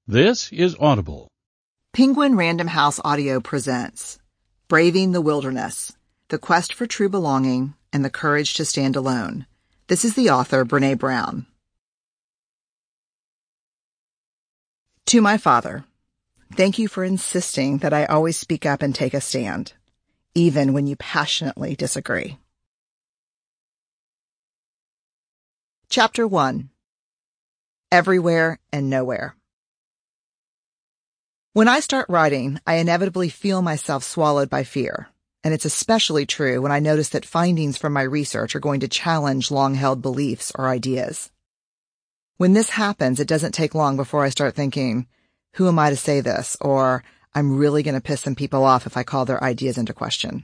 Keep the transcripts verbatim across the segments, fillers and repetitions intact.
This is Audible. Penguin Random House Audio presents Braving the Wilderness, The Quest for True Belonging and the Courage to Stand Alone. This is the author, Brené Brown. To my father, thank you for insisting that I always speak up and take a stand, even when you passionately disagree. Chapter one. Everywhere and Nowhere. When I start writing, I inevitably feel myself swallowed by fear, and it's especially true when I notice that findings from my research are going to challenge long-held beliefs or ideas. When this happens, it doesn't take long before I start thinking, who am I to say this? Or, I'm really going to piss some people off if I call their ideas into question.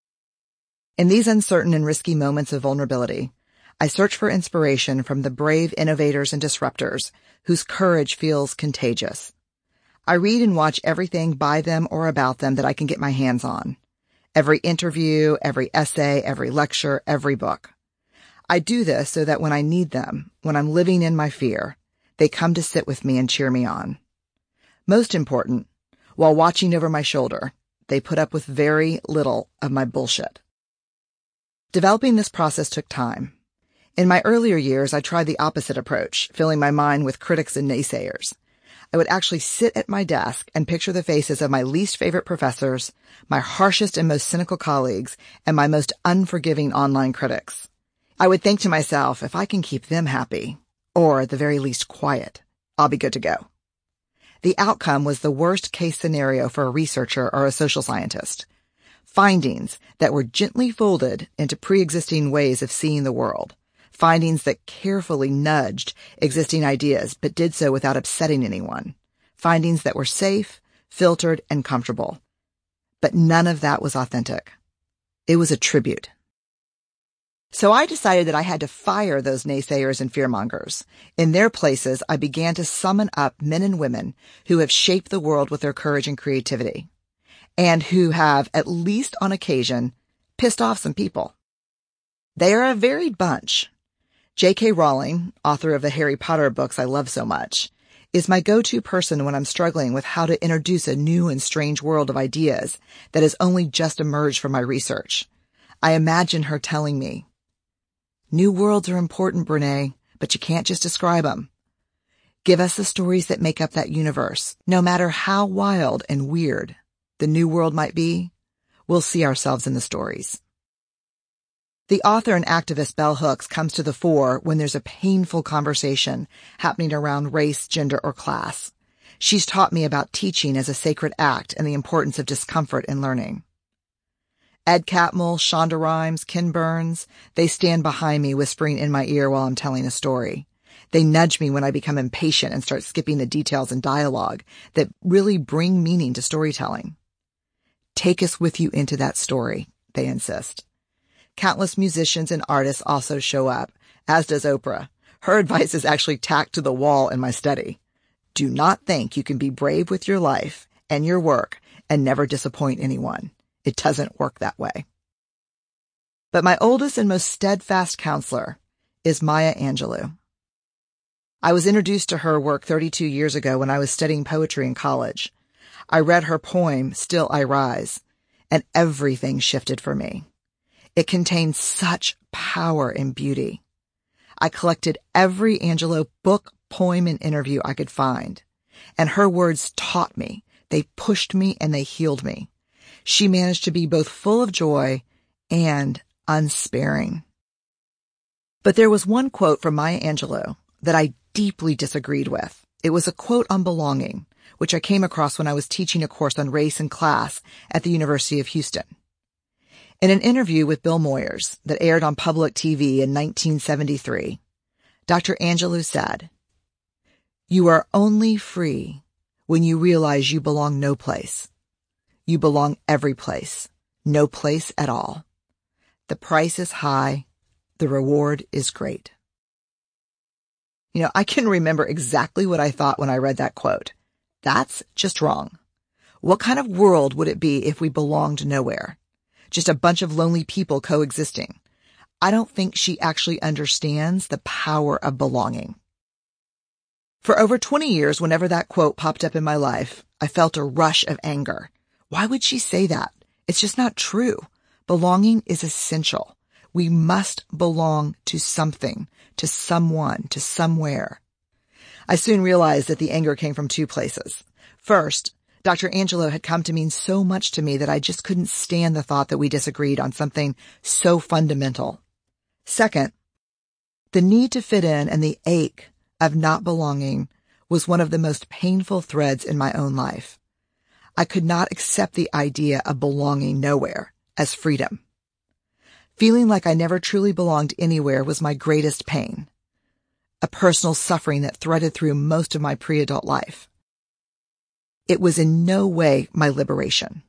In these uncertain and risky moments of vulnerability, I search for inspiration from the brave innovators and disruptors whose courage feels contagious. I read and watch everything by them or about them that I can get my hands on. Every interview, every essay, every lecture, every book. I do this so that when I need them, when I'm living in my fear, they come to sit with me and cheer me on. Most important, while watching over my shoulder, they put up with very little of my bullshit. Developing this process took time. In my earlier years, I tried the opposite approach, filling my mind with critics and naysayers. I would actually sit at my desk and picture the faces of my least favorite professors, my harshest and most cynical colleagues, and my most unforgiving online critics. I would think to myself, if I can keep them happy, or at the very least quiet, I'll be good to go. The outcome was the worst case scenario for a researcher or a social scientist. Findings that were gently folded into pre-existing ways of seeing the world. Findings that carefully nudged existing ideas but did so without upsetting anyone. Findings that were safe, filtered, and comfortable. But none of that was authentic. It was a tribute. So I decided that I had to fire those naysayers and fearmongers. In their places, I began to summon up men and women who have shaped the world with their courage and creativity, and who have, at least on occasion, pissed off some people. They are a varied bunch. J K Rowling, author of the Harry Potter books I love so much, is my go-to person when I'm struggling with how to introduce a new and strange world of ideas that has only just emerged from my research. I imagine her telling me, "New worlds are important, Brené, but you can't just describe them. Give us the stories that make up that universe. No matter how wild and weird the new world might be, we'll see ourselves in the stories." The author and activist Bell Hooks comes to the fore when there's a painful conversation happening around race, gender, or class. She's taught me about teaching as a sacred act and the importance of discomfort in learning. Ed Catmull, Shonda Rhimes, Ken Burns, they stand behind me whispering in my ear while I'm telling a story. They nudge me when I become impatient and start skipping the details and dialogue that really bring meaning to storytelling. Take us with you into that story, they insist. Countless musicians and artists also show up, as does Oprah. Her advice is actually tacked to the wall in my study. Do not think you can be brave with your life and your work and never disappoint anyone. It doesn't work that way. But my oldest and most steadfast counselor is Maya Angelou. I was introduced to her work thirty-two years ago when I was studying poetry in college. I read her poem, Still I Rise, and everything shifted for me. It contained such power and beauty. I collected every Angelou book, poem, and interview I could find, and her words taught me, they pushed me, and they healed me. She managed to be both full of joy and unsparing. But there was one quote from Maya Angelou that I deeply disagreed with. It was a quote on belonging, which I came across when I was teaching a course on race and class at the University of Houston. In an interview with Bill Moyers that aired on public T V in nineteen seventy-three, Doctor Angelou said, "You are only free when you realize you belong no place. You belong every place, no place at all. The price is high, the reward is great." You know, I can remember exactly what I thought when I read that quote. That's just wrong. What kind of world would it be if we belonged nowhere? Just a bunch of lonely people coexisting. I don't think she actually understands the power of belonging. For over twenty years, whenever that quote popped up in my life, I felt a rush of anger. Why would she say that? It's just not true. Belonging is essential. We must belong to something, to someone, to somewhere. I soon realized that the anger came from two places. First, Doctor Angelo had come to mean so much to me that I just couldn't stand the thought that we disagreed on something so fundamental. Second, the need to fit in and the ache of not belonging was one of the most painful threads in my own life. I could not accept the idea of belonging nowhere as freedom. Feeling like I never truly belonged anywhere was my greatest pain, a personal suffering that threaded through most of my pre-adult life. It was in no way my liberation.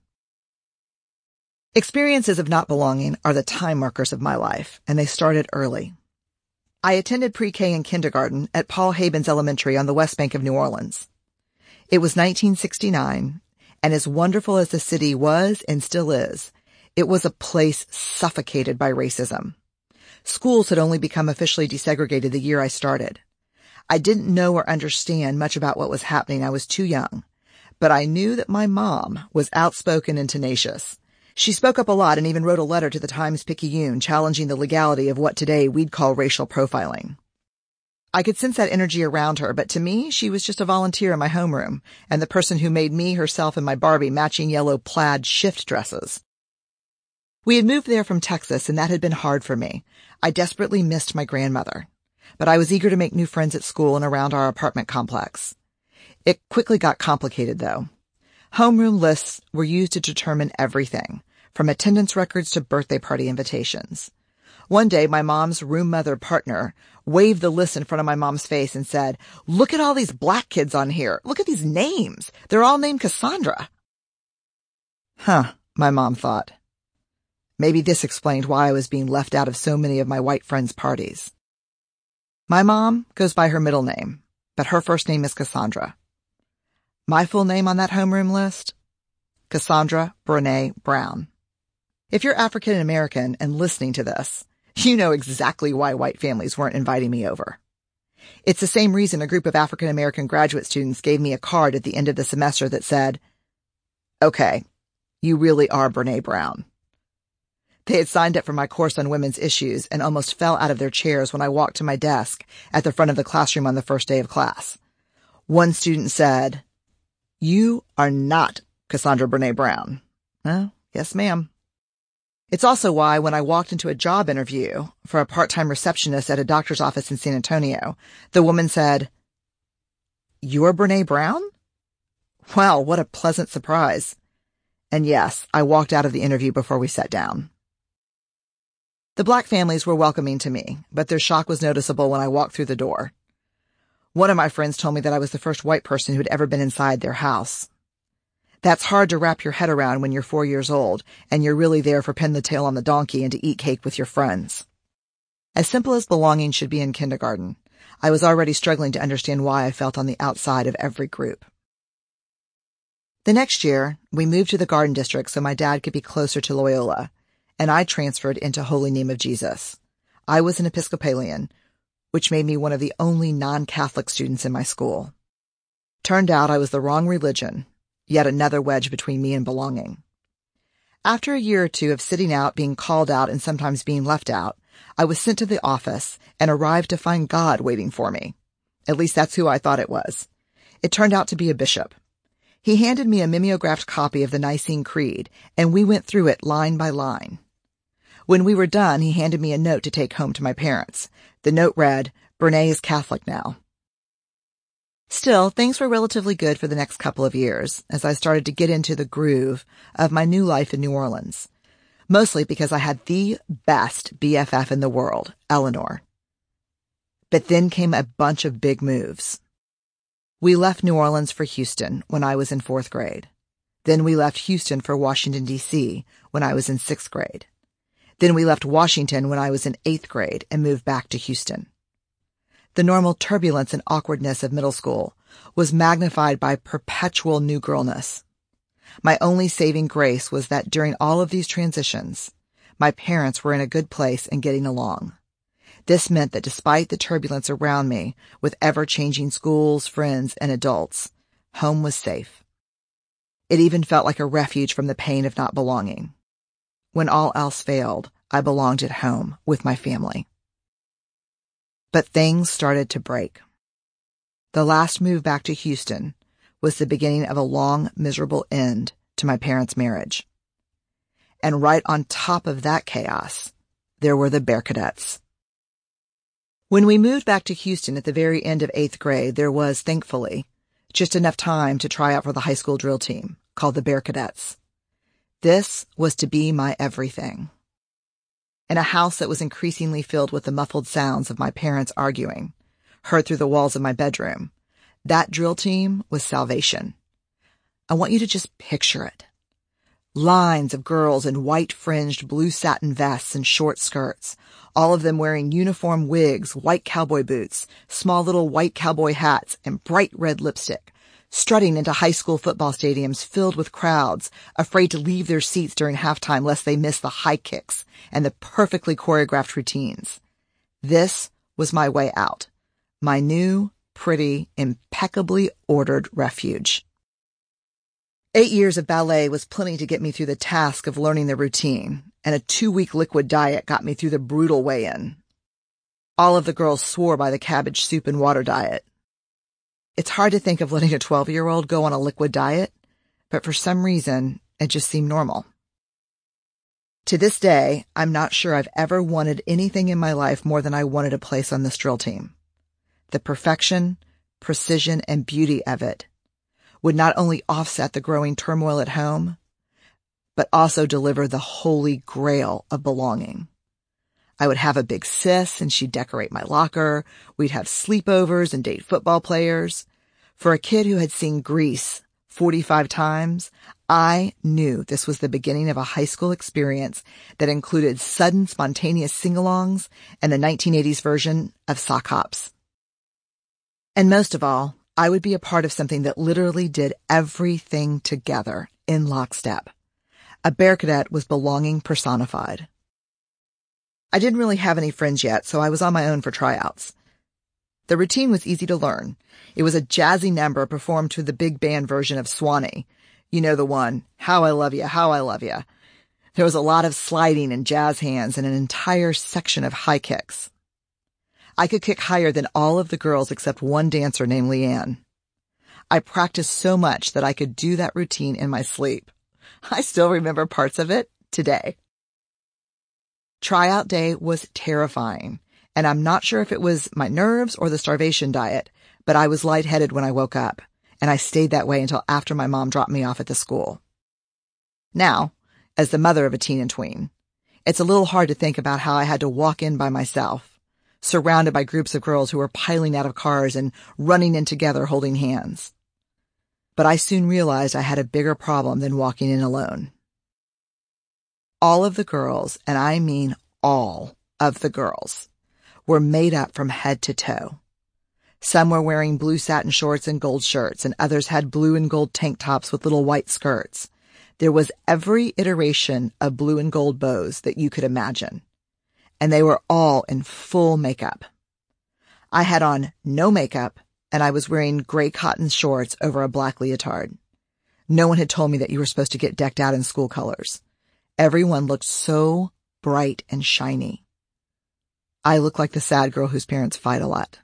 Experiences of not belonging are the time markers of my life, and they started early. I attended pre-K and kindergarten at Paul Habens Elementary on the West Bank of New Orleans. It was nineteen sixty-nine, and as wonderful as the city was and still is, it was a place suffocated by racism. Schools had only become officially desegregated the year I started. I didn't know or understand much about what was happening. I was too young. But I knew that my mom was outspoken and tenacious. She spoke up a lot and even wrote a letter to the Times-Picayune challenging the legality of what today we'd call racial profiling. I could sense that energy around her, but to me, she was just a volunteer in my homeroom and the person who made me, herself, and my Barbie matching yellow plaid shift dresses. We had moved there from Texas, and that had been hard for me. I desperately missed my grandmother, but I was eager to make new friends at school and around our apartment complex. It quickly got complicated, though. Homeroom lists were used to determine everything, from attendance records to birthday party invitations. One day, my mom's room mother partner waved the list in front of my mom's face and said, "Look at all these black kids on here. Look at these names. They're all named Cassandra." Huh, my mom thought. Maybe this explained why I was being left out of so many of my white friends' parties. My mom goes by her middle name, but her first name is Cassandra. My full name on that homeroom list? Cassandra Brene Brown. If you're African American and listening to this, you know exactly why white families weren't inviting me over. It's the same reason a group of African American graduate students gave me a card at the end of the semester that said, "Okay, you really are Brene Brown." They had signed up for my course on women's issues and almost fell out of their chairs when I walked to my desk at the front of the classroom on the first day of class. One student said, "You are not Cassandra Brene Brown." Oh, yes, ma'am. It's also why when I walked into a job interview for a part-time receptionist at a doctor's office in San Antonio, the woman said, "You're Brene Brown?" Wow, what a pleasant surprise. And yes, I walked out of the interview before we sat down. The black families were welcoming to me, but their shock was noticeable when I walked through the door. One of my friends told me that I was the first white person who'd ever been inside their house. That's hard to wrap your head around when you're four years old and you're really there for pin the tail on the donkey and to eat cake with your friends. As simple as belonging should be in kindergarten, I was already struggling to understand why I felt on the outside of every group. The next year, we moved to the Garden District so my dad could be closer to Loyola, and I transferred into Holy Name of Jesus. I was an Episcopalian, which made me one of the only non-Catholic students in my school. Turned out I was the wrong religion, yet another wedge between me and belonging. After a year or two of sitting out, being called out, and sometimes being left out, I was sent to the office and arrived to find God waiting for me. At least that's who I thought it was. It turned out to be a bishop. He handed me a mimeographed copy of the Nicene Creed, and we went through it line by line. When we were done, he handed me a note to take home to my parents. The note read, "Brene is Catholic now." Still, things were relatively good for the next couple of years as I started to get into the groove of my new life in New Orleans, mostly because I had the best B F F in the world, Eleanor. But then came a bunch of big moves. We left New Orleans for Houston when I was in fourth grade. Then we left Houston for Washington, D C when I was in sixth grade. Then we left Washington when I was in eighth grade and moved back to Houston. The normal turbulence and awkwardness of middle school was magnified by perpetual new girlness. My only saving grace was that during all of these transitions, my parents were in a good place and getting along. This meant that despite the turbulence around me, with ever-changing schools, friends, and adults, home was safe. It even felt like a refuge from the pain of not belonging. When all else failed, I belonged at home with my family. But things started to break. The last move back to Houston was the beginning of a long, miserable end to my parents' marriage. And right on top of that chaos, there were the Bear Cadets. When we moved back to Houston at the very end of eighth grade, there was, thankfully, just enough time to try out for the high school drill team, called the Bear Cadets. This was to be my everything. In a house that was increasingly filled with the muffled sounds of my parents arguing, heard through the walls of my bedroom, that drill team was salvation. I want you to just picture it. Lines of girls in white-fringed blue satin vests and short skirts, all of them wearing uniform wigs, white cowboy boots, small little white cowboy hats, and bright red lipstick, strutting into high school football stadiums filled with crowds, afraid to leave their seats during halftime lest they miss the high kicks and the perfectly choreographed routines. This was my way out, my new, pretty, impeccably ordered refuge. Eight years of ballet was plenty to get me through the task of learning the routine, and a two-week liquid diet got me through the brutal weigh-in. All of the girls swore by the cabbage soup and water diet. It's hard to think of letting a twelve-year-old go on a liquid diet, but for some reason, it just seemed normal. To this day, I'm not sure I've ever wanted anything in my life more than I wanted a place on this drill team. The perfection, precision, and beauty of it would not only offset the growing turmoil at home, but also deliver the holy grail of belonging. I would have a big sis and she'd decorate my locker. We'd have sleepovers and date football players. For a kid who had seen Grease forty-five times, I knew this was the beginning of a high school experience that included sudden spontaneous sing-alongs and the nineteen eighties version of Sock Hops. And most of all, I would be a part of something that literally did everything together in lockstep. A Bear Cadet was belonging personified. I didn't really have any friends yet, so I was on my own for tryouts. The routine was easy to learn. It was a jazzy number performed to the big band version of Swanee. You know the one, How I Love Ya, How I Love Ya. There was a lot of sliding and jazz hands and an entire section of high kicks. I could kick higher than all of the girls except one dancer named Leanne. I practiced so much that I could do that routine in my sleep. I still remember parts of it today. Tryout day was terrifying, and I'm not sure if it was my nerves or the starvation diet, but I was lightheaded when I woke up, and I stayed that way until after my mom dropped me off at the school. Now, as the mother of a teen and tween, it's a little hard to think about how I had to walk in by myself, surrounded by groups of girls who were piling out of cars and running in together holding hands. But I soon realized I had a bigger problem than walking in alone. All of the girls, and I mean all of the girls, were made up from head to toe. Some were wearing blue satin shorts and gold shirts, and others had blue and gold tank tops with little white skirts. There was every iteration of blue and gold bows that you could imagine, and they were all in full makeup. I had on no makeup, and I was wearing gray cotton shorts over a black leotard. No one had told me that you were supposed to get decked out in school colors. Everyone looked so bright and shiny. I looked like the sad girl whose parents fight a lot.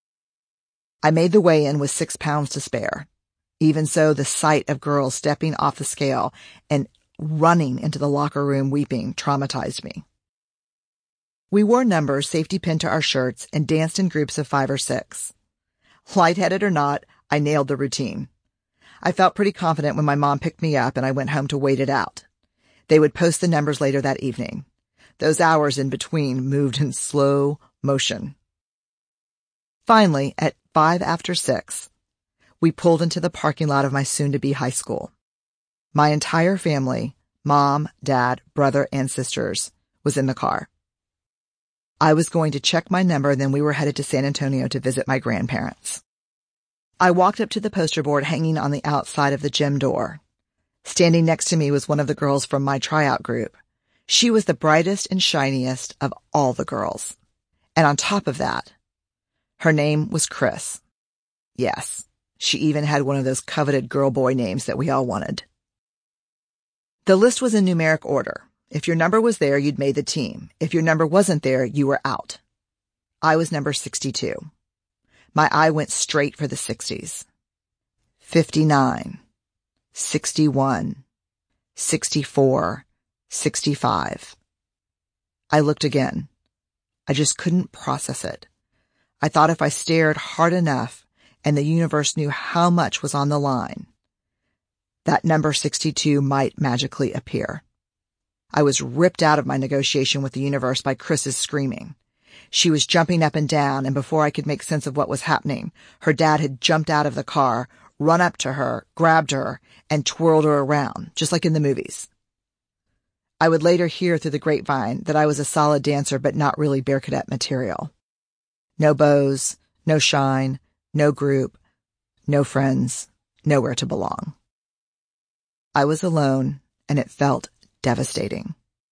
I made the weigh-in with six pounds to spare. Even so, the sight of girls stepping off the scale and running into the locker room weeping traumatized me. We wore numbers safety pinned to our shirts and danced in groups of five or six. Lightheaded or not, I nailed the routine. I felt pretty confident when my mom picked me up and I went home to wait it out. They would post the numbers later that evening. Those hours in between moved in slow motion. Finally, at five after six, we pulled into the parking lot of my soon-to-be high school. My entire family, mom, dad, brother, and sisters, was in the car. I was going to check my number, and then we were headed to San Antonio to visit my grandparents. I walked up to the poster board hanging on the outside of the gym door. Standing next to me was one of the girls from my tryout group. She was the brightest and shiniest of all the girls. And on top of that, her name was Chris. Yes, she even had one of those coveted girl-boy names that we all wanted. The list was in numeric order. If your number was there, you'd made the team. If your number wasn't there, you were out. I was number sixty-two. My eye went straight for the sixties. fifty-nine, sixty-one, sixty-four, sixty-five. I looked again. I just couldn't process it. I thought if I stared hard enough and the universe knew how much was on the line, that number sixty-two might magically appear. I was ripped out of my negotiation with the universe by Chris's screaming. She was jumping up and down, and before I could make sense of what was happening, her dad had jumped out of the car, run up to her, grabbed her, and twirled her around, just like in the movies. I would later hear through the grapevine that I was a solid dancer but not really Bear Cadet material. No bows, no shine, no group, no friends, nowhere to belong. I was alone, and it felt devastating.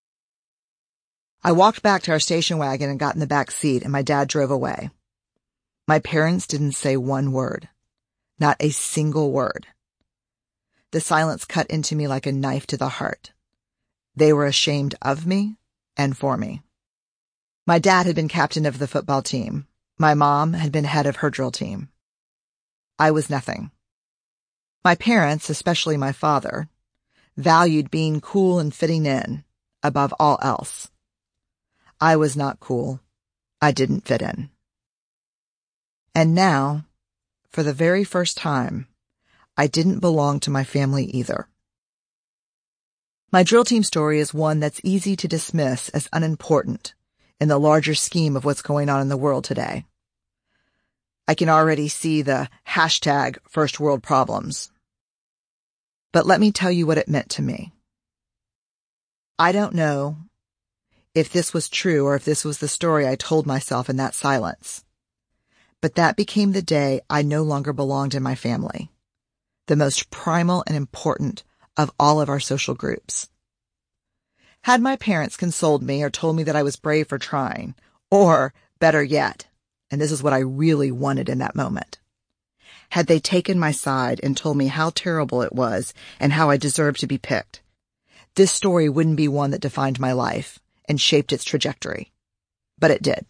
I walked back to our station wagon and got in the back seat, and my dad drove away. My parents didn't say one word. Not a single word. The silence cut into me like a knife to the heart. They were ashamed of me and for me. My dad had been captain of the football team. My mom had been head of her drill team. I was nothing. My parents, especially my father, valued being cool and fitting in above all else. I was not cool. I didn't fit in. And now, for the very first time, I didn't belong to my family either. My drill team story is one that's easy to dismiss as unimportant in the larger scheme of what's going on in the world today. I can already see the hashtag first world problems. But let me tell you what it meant to me. I don't know if this was true or if this was the story I told myself in that silence. But that became the day I no longer belonged in my family, the most primal and important of all of our social groups. Had my parents consoled me or told me that I was brave for trying, or better yet, and this is what I really wanted in that moment, had they taken my side and told me how terrible it was and how I deserved to be picked, this story wouldn't be one that defined my life and shaped its trajectory. But it did.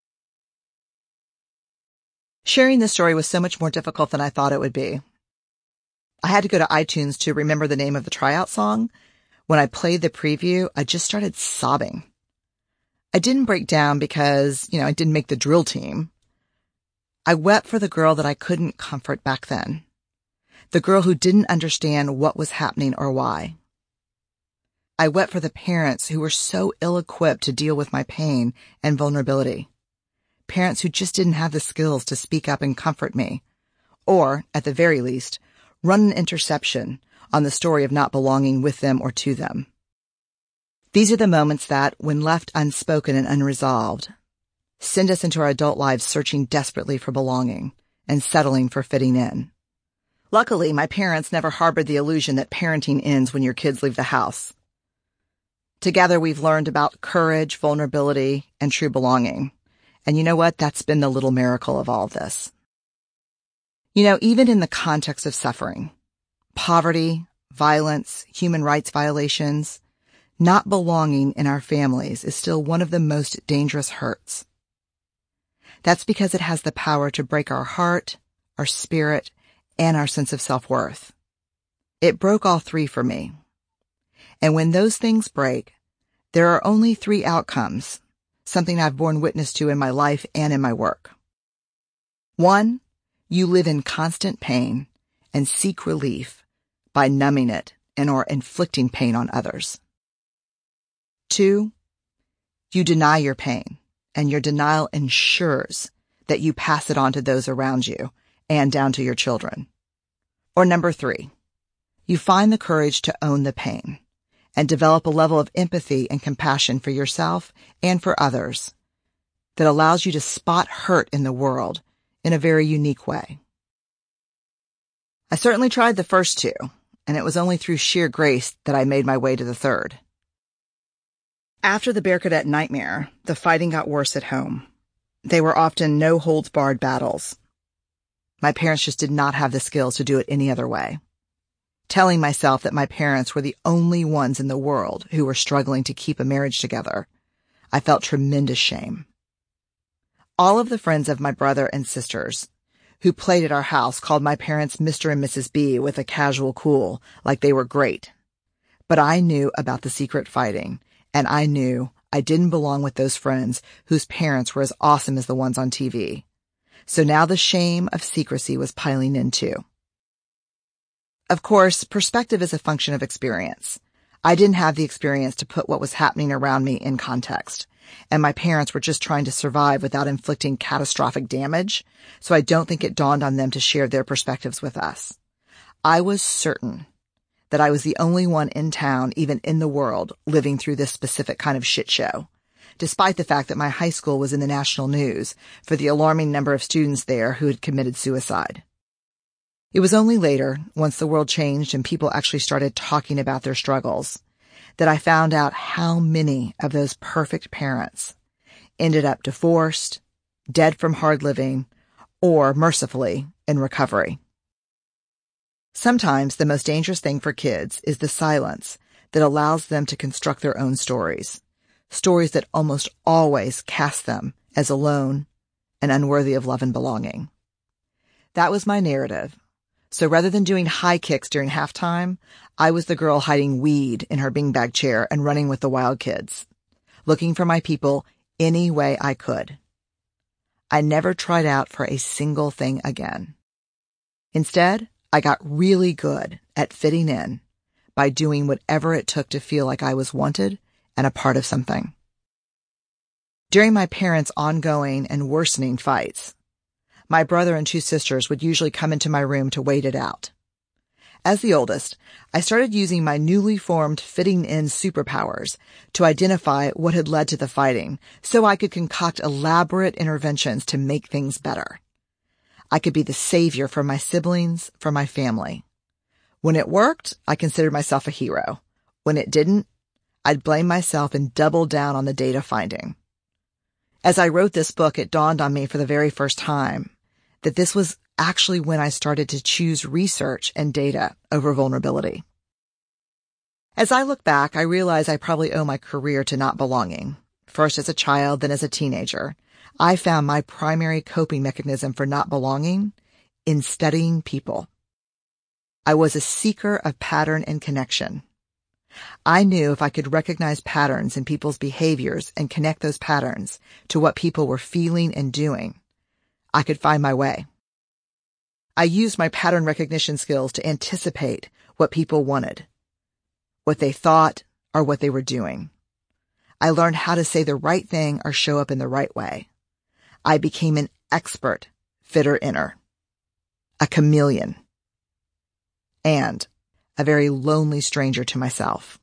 Sharing this story was so much more difficult than I thought it would be. I had to go to iTunes to remember the name of the tryout song. When I played the preview, I just started sobbing. I didn't break down because, you know, I didn't make the drill team. I wept for the girl that I couldn't comfort back then. The girl who didn't understand what was happening or why. I wept for the parents who were so ill-equipped to deal with my pain and vulnerability. Parents who just didn't have the skills to speak up and comfort me. Or, at the very least, run an interception on the story of not belonging with them or to them. These are the moments that, when left unspoken and unresolved, send us into our adult lives searching desperately for belonging and settling for fitting in. Luckily, my parents never harbored the illusion that parenting ends when your kids leave the house. Together, we've learned about courage, vulnerability, and true belonging. And you know what? That's been the little miracle of all of this. You know, even in the context of suffering, poverty, violence, human rights violations, not belonging in our families is still one of the most dangerous hurts. That's because it has the power to break our heart, our spirit, and our sense of self-worth. It broke all three for me. And when those things break, there are only three outcomes, something I've borne witness to in my life and in my work. One, you live in constant pain and seek relief by numbing it and or inflicting pain on others. Two, you deny your pain, and your denial ensures that you pass it on to those around you and down to your children. Or number three, you find the courage to own the pain and develop a level of empathy and compassion for yourself and for others that allows you to spot hurt in the world in a very unique way. I certainly tried the first two, and it was only through sheer grace that I made my way to the third. After the Bear Cadet nightmare, the fighting got worse at home. They were often no-holds-barred battles. My parents just did not have the skills to do it any other way. Telling myself that my parents were the only ones in the world who were struggling to keep a marriage together, I felt tremendous shame. All of the friends of my brother and sisters who played at our house called my parents Mister and Missus B with a casual cool, like they were great. But I knew about the secret fighting, and I knew I didn't belong with those friends whose parents were as awesome as the ones on T V. So now the shame of secrecy was piling in too. Of course, perspective is a function of experience. I didn't have the experience to put what was happening around me in context, and my parents were just trying to survive without inflicting catastrophic damage, so I don't think it dawned on them to share their perspectives with us. I was certain that I was the only one in town, even in the world, living through this specific kind of shit show, despite the fact that my high school was in the national news for the alarming number of students there who had committed suicide. It was only later, once the world changed and people actually started talking about their struggles, that I found out how many of those perfect parents ended up divorced, dead from hard living, or, mercifully, in recovery. Sometimes the most dangerous thing for kids is the silence that allows them to construct their own stories, stories that almost always cast them as alone and unworthy of love and belonging. That was my narrative. So rather than doing high kicks during halftime, I was the girl hiding weed in her beanbag chair and running with the wild kids, looking for my people any way I could. I never tried out for a single thing again. Instead, I got really good at fitting in by doing whatever it took to feel like I was wanted and a part of something. During my parents' ongoing and worsening fights, my brother and two sisters would usually come into my room to wait it out. As the oldest, I started using my newly formed fitting-in superpowers to identify what had led to the fighting so I could concoct elaborate interventions to make things better. I could be the savior for my siblings, for my family. When it worked, I considered myself a hero. When it didn't, I'd blame myself and double down on the data finding. As I wrote this book, it dawned on me for the very first time that this was actually when I started to choose research and data over vulnerability. As I look back, I realize I probably owe my career to not belonging. First as a child, then as a teenager, I found my primary coping mechanism for not belonging in studying people. I was a seeker of pattern and connection. I knew if I could recognize patterns in people's behaviors and connect those patterns to what people were feeling and doing, I could find my way. I used my pattern recognition skills to anticipate what people wanted, what they thought, or what they were doing. I learned how to say the right thing or show up in the right way. I became an expert fitter-inner, a chameleon, and a very lonely stranger to myself.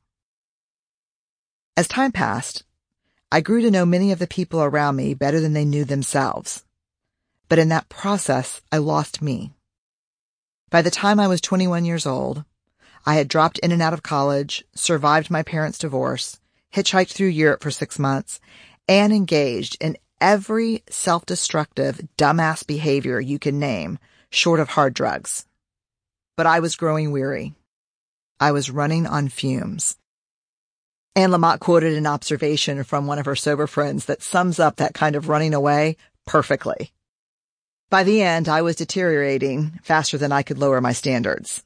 As time passed, I grew to know many of the people around me better than they knew themselves. But in that process, I lost me. By the time I was twenty-one years old, I had dropped in and out of college, survived my parents' divorce, hitchhiked through Europe for six months, and engaged in every self-destructive, dumbass behavior you can name, short of hard drugs. But I was growing weary. I was running on fumes. Anne Lamott quoted an observation from one of her sober friends that sums up that kind of running away perfectly. By the end, I was deteriorating faster than I could lower my standards.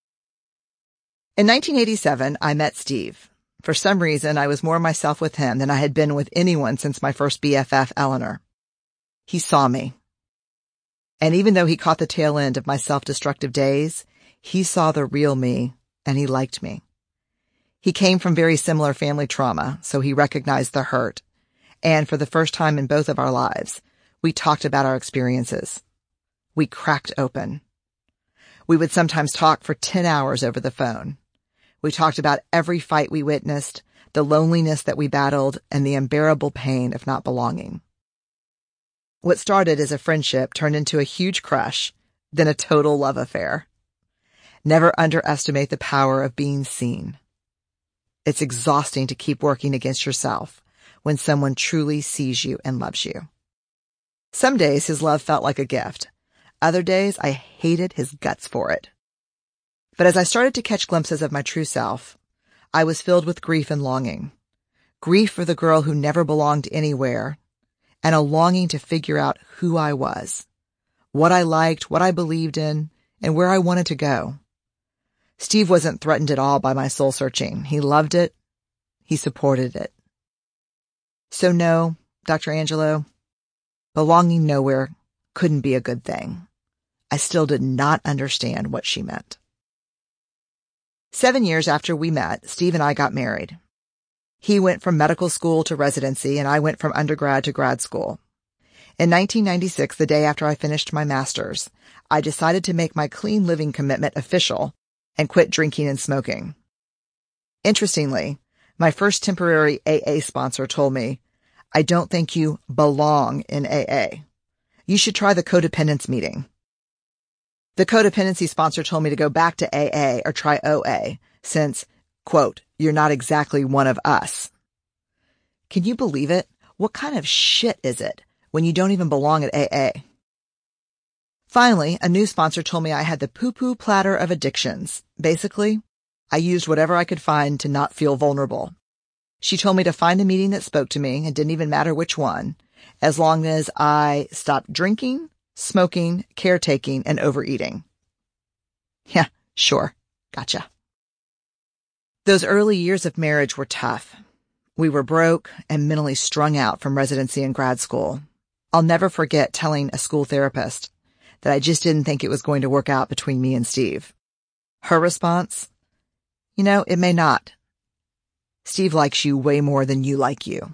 In nineteen eighty-seven, I met Steve. For some reason, I was more myself with him than I had been with anyone since my first B F F, Eleanor. He saw me. And even though he caught the tail end of my self-destructive days, he saw the real me, and he liked me. He came from very similar family trauma, so he recognized the hurt. And for the first time in both of our lives, we talked about our experiences. We cracked open. We would sometimes talk for ten hours over the phone. We talked about every fight we witnessed, the loneliness that we battled, and the unbearable pain of not belonging. What started as a friendship turned into a huge crush, then a total love affair. Never underestimate the power of being seen. It's exhausting to keep working against yourself when someone truly sees you and loves you. Some days his love felt like a gift. Other days I hated his guts for it. But as I started to catch glimpses of my true self, I was filled with grief and longing. Grief for the girl who never belonged anywhere, and a longing to figure out who I was, what I liked, what I believed in, and where I wanted to go. Steve wasn't threatened at all by my soul searching. He loved it. He supported it. So no, Doctor Angelo, belonging nowhere couldn't be a good thing. I still did not understand what she meant. Seven years after we met, Steve and I got married. He went from medical school to residency, and I went from undergrad to grad school. In nineteen ninety-six, the day after I finished my master's, I decided to make my clean living commitment official and quit drinking and smoking. Interestingly, my first temporary A A sponsor told me, "I don't think you belong in A A. You should try the codependence meeting." The codependency sponsor told me to go back to A A or try O A, since, quote, "you're not exactly one of us." Can you believe it? What kind of shit is it when you don't even belong at A A? Finally, a new sponsor told me I had the poo-poo platter of addictions. Basically, I used whatever I could find to not feel vulnerable. She told me to find a meeting that spoke to me, and didn't even matter which one, as long as I stopped drinking, smoking, caretaking, and overeating. Yeah, sure. Gotcha. Those early years of marriage were tough. We were broke and mentally strung out from residency and grad school. I'll never forget telling a school therapist that I just didn't think it was going to work out between me and Steve. Her response, "You know, it may not. Steve likes you way more than you like you."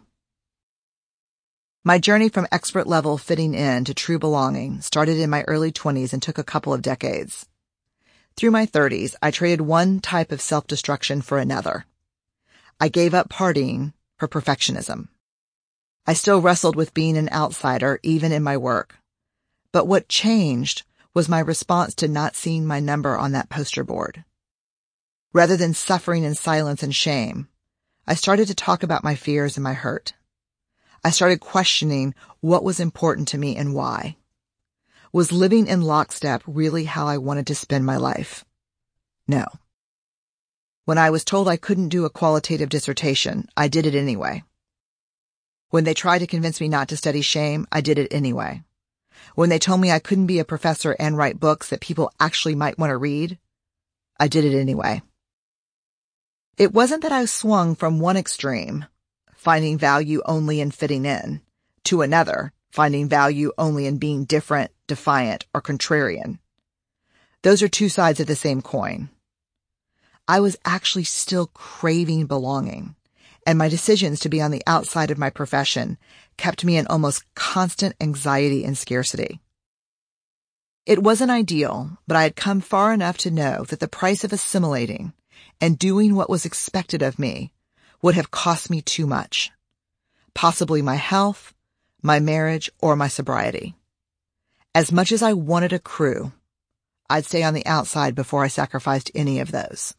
My journey from expert level fitting in to true belonging started in my early twenties and took a couple of decades. Through my thirties, I traded one type of self-destruction for another. I gave up partying for perfectionism. I still wrestled with being an outsider, even in my work. But what changed was my response to not seeing my number on that poster board. Rather than suffering in silence and shame, I started to talk about my fears and my hurt. I started questioning what was important to me and why. Was living in lockstep really how I wanted to spend my life? No. When I was told I couldn't do a qualitative dissertation, I did it anyway. When they tried to convince me not to study shame, I did it anyway. When they told me I couldn't be a professor and write books that people actually might want to read, I did it anyway. It wasn't that I swung from one extreme, finding value only in fitting in, to another, finding value only in being different, defiant, or contrarian. Those are two sides of the same coin. I was actually still craving belonging, and my decisions to be on the outside of my profession kept me in almost constant anxiety and scarcity. It wasn't ideal, but I had come far enough to know that the price of assimilating and doing what was expected of me would have cost me too much. Possibly my health, my marriage, or my sobriety. As much as I wanted a crew, I'd stay on the outside before I sacrificed any of those.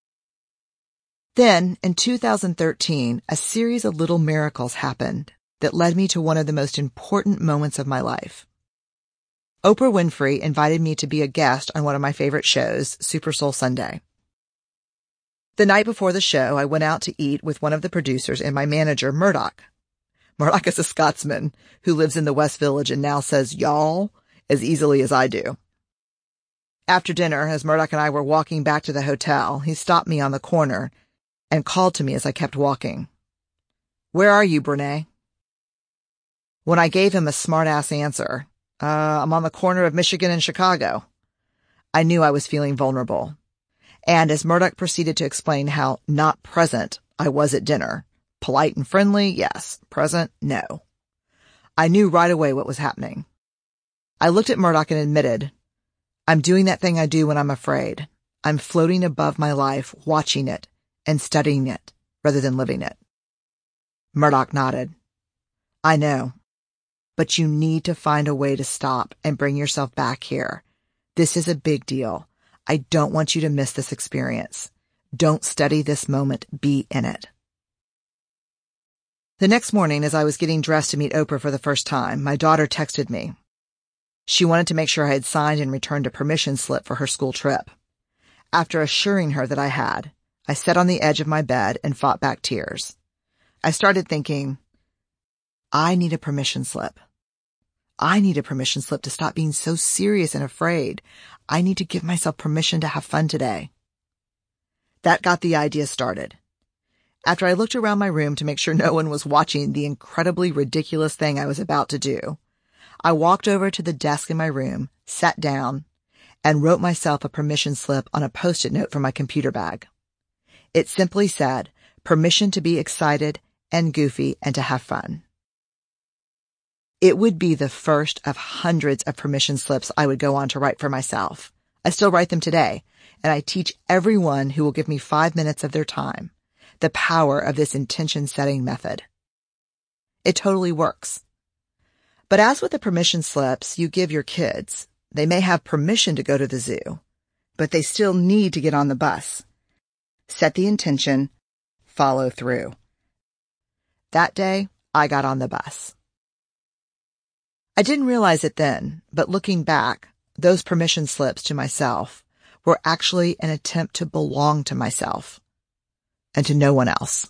Then, in two thousand thirteen, a series of little miracles happened that led me to one of the most important moments of my life. Oprah Winfrey invited me to be a guest on one of my favorite shows, Super Soul Sunday. The night before the show, I went out to eat with one of the producers and my manager, Murdoch. Murdoch is a Scotsman who lives in the West Village and now says y'all as easily as I do. After dinner, as Murdoch and I were walking back to the hotel, he stopped me on the corner and called to me as I kept walking. "Where are you, Brene?" When I gave him a smart-ass answer, uh, I'm on the corner of Michigan and Chicago, I knew I was feeling vulnerable. And as Murdoch proceeded to explain how not present I was at dinner, polite and friendly, yes, present, no, I knew right away what was happening. I looked at Murdoch and admitted, "I'm doing that thing I do when I'm afraid. I'm floating above my life, watching it and studying it rather than living it." Murdoch nodded. "I know, but you need to find a way to stop and bring yourself back here. This is a big deal. I don't want you to miss this experience. Don't study this moment, be in it." The next morning, as I was getting dressed to meet Oprah for the first time, my daughter texted me. She wanted to make sure I had signed and returned a permission slip for her school trip. After assuring her that I had, I sat on the edge of my bed and fought back tears. I started thinking, I need a permission slip. I need a permission slip to stop being so serious and afraid. I need to give myself permission to have fun today. That got the idea started. After I looked around my room to make sure no one was watching the incredibly ridiculous thing I was about to do, I walked over to the desk in my room, sat down, and wrote myself a permission slip on a Post-it note from my computer bag. It simply said, permission to be excited and goofy and to have fun. It would be the first of hundreds of permission slips I would go on to write for myself. I still write them today, and I teach everyone who will give me five minutes of their time the power of this intention-setting method. It totally works. But as with the permission slips you give your kids, they may have permission to go to the zoo, but they still need to get on the bus. Set the intention, follow through. That day, I got on the bus. I didn't realize it then, but looking back, those permission slips to myself were actually an attempt to belong to myself and to no one else.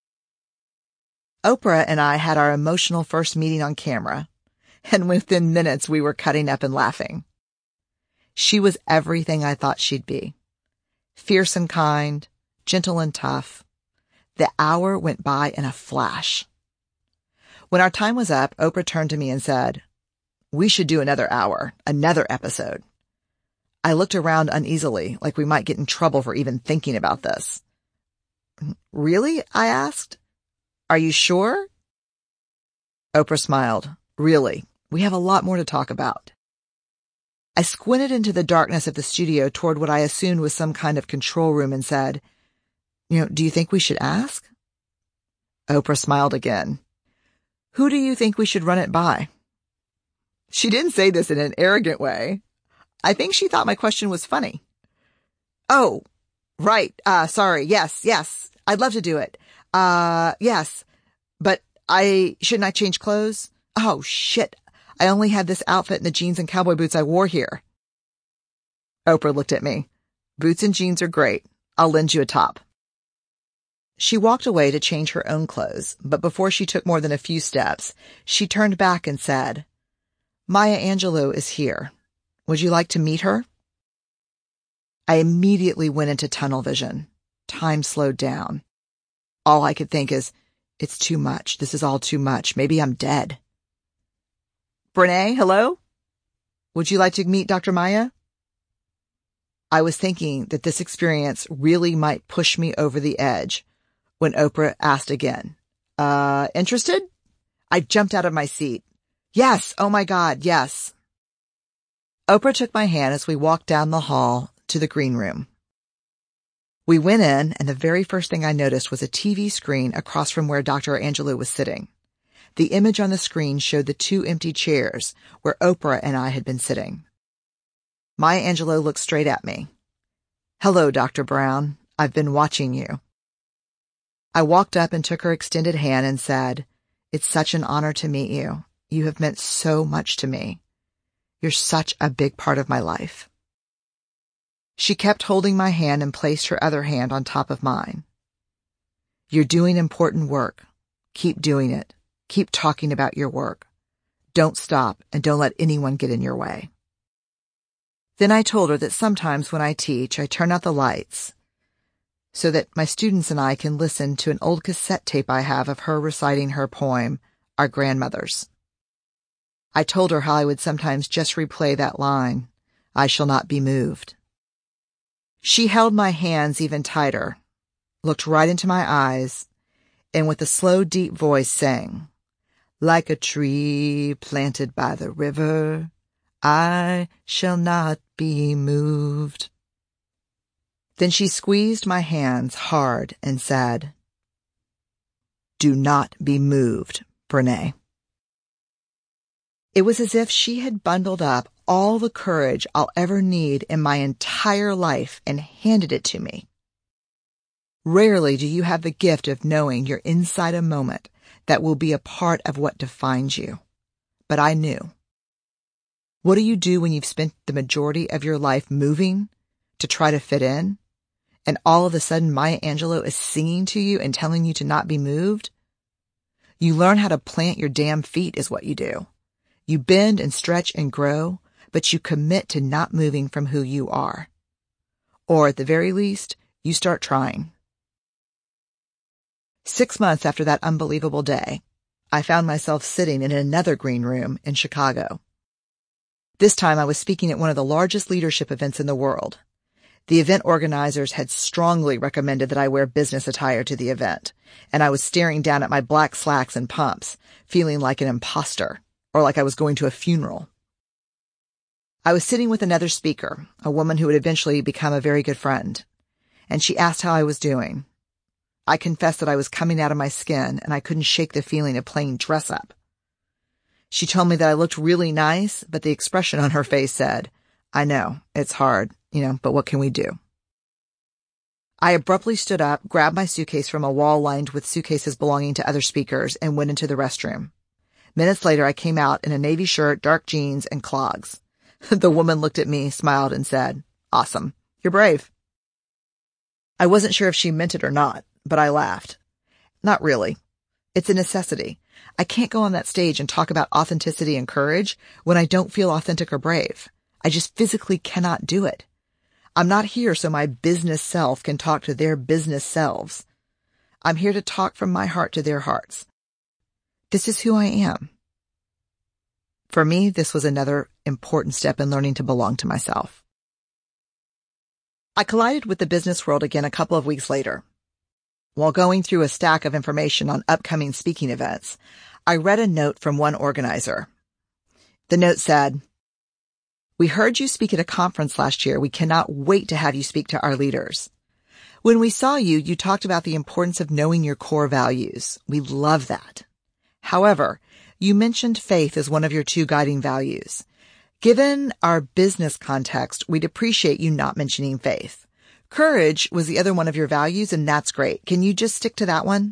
Oprah and I had our emotional first meeting on camera, and within minutes we were cutting up and laughing. She was everything I thought she'd be. Fierce and kind, gentle and tough. The hour went by in a flash. When our time was up, Oprah turned to me and said, "We should do another hour, another episode." I looked around uneasily, like we might get in trouble for even thinking about this. "Really?" I asked. "Are you sure?" Oprah smiled. "Really, we have a lot more to talk about." I squinted into the darkness of the studio toward what I assumed was some kind of control room and said, "You know, do you think we should ask?" Oprah smiled again. "Who do you think we should run it by?" She didn't say this in an arrogant way. I think she thought my question was funny. "Oh, right. Uh, sorry. Yes, yes. I'd love to do it. Uh, yes. But I, shouldn't I change clothes? Oh, shit. I only had this outfit and the jeans and cowboy boots I wore here." Oprah looked at me. "Boots and jeans are great. I'll lend you a top." She walked away to change her own clothes, but before she took more than a few steps, she turned back and said, "Maya Angelou is here. Would you like to meet her?" I immediately went into tunnel vision. Time slowed down. All I could think is, it's too much. This is all too much. Maybe I'm dead. "Brene, hello? Would you like to meet Doctor Maya?" I was thinking that this experience really might push me over the edge when Oprah asked again, Uh, interested? I jumped out of my seat. "Yes, oh my God, yes." Oprah took my hand as we walked down the hall to the green room. We went in, and the very first thing I noticed was a T V screen across from where Doctor Angelou was sitting. The image on the screen showed the two empty chairs where Oprah and I had been sitting. Maya Angelou looked straight at me. "Hello, Doctor Brown. I've been watching you." I walked up and took her extended hand and said, "It's such an honor to meet you. You have meant so much to me. You're such a big part of my life." She kept holding my hand and placed her other hand on top of mine. "You're doing important work. Keep doing it. Keep talking about your work. Don't stop, and don't let anyone get in your way." Then I told her that sometimes when I teach, I turn out the lights so that my students and I can listen to an old cassette tape I have of her reciting her poem, Our Grandmothers. I told her how I would sometimes just replay that line, "I shall not be moved." She held my hands even tighter, looked right into my eyes, and with a slow, deep voice sang, "Like a tree planted by the river, I shall not be moved." Then she squeezed my hands hard and said, "Do not be moved, Brene." It was as if she had bundled up all the courage I'll ever need in my entire life and handed it to me. Rarely do you have the gift of knowing you're inside a moment that will be a part of what defines you. But I knew. What do you do when you've spent the majority of your life moving to try to fit in, and all of a sudden Maya Angelou is singing to you and telling you to not be moved? You learn how to plant your damn feet is what you do. You bend and stretch and grow, but you commit to not moving from who you are. Or at the very least, you start trying. Six months after that unbelievable day, I found myself sitting in another green room in Chicago. This time I was speaking at one of the largest leadership events in the world. The event organizers had strongly recommended that I wear business attire to the event, and I was staring down at my black slacks and pumps, feeling like an imposter, or like I was going to a funeral. I was sitting with another speaker, a woman who would eventually become a very good friend, and she asked how I was doing. I confessed that I was coming out of my skin, and I couldn't shake the feeling of playing dress up. She told me that I looked really nice, but the expression on her face said, "I know, it's hard, you know, but what can we do?" I abruptly stood up, grabbed my suitcase from a wall lined with suitcases belonging to other speakers, and went into the restroom. Minutes later, I came out in a navy shirt, dark jeans, and clogs. The woman looked at me, smiled, and said, "Awesome. You're brave." I wasn't sure if she meant it or not, but I laughed. Not really. It's a necessity. I can't go on that stage and talk about authenticity and courage when I don't feel authentic or brave. I just physically cannot do it. I'm not here so my business self can talk to their business selves. I'm here to talk from my heart to their hearts. This is who I am. For me, this was another important step in learning to belong to myself. I collided with the business world again a couple of weeks later. While going through a stack of information on upcoming speaking events, I read a note from one organizer. The note said, "We heard you speak at a conference last year. We cannot wait to have you speak to our leaders. When we saw you, you talked about the importance of knowing your core values. We love that. However, you mentioned faith as one of your two guiding values. Given our business context, we'd appreciate you not mentioning faith. Courage was the other one of your values, and that's great. Can you just stick to that one?"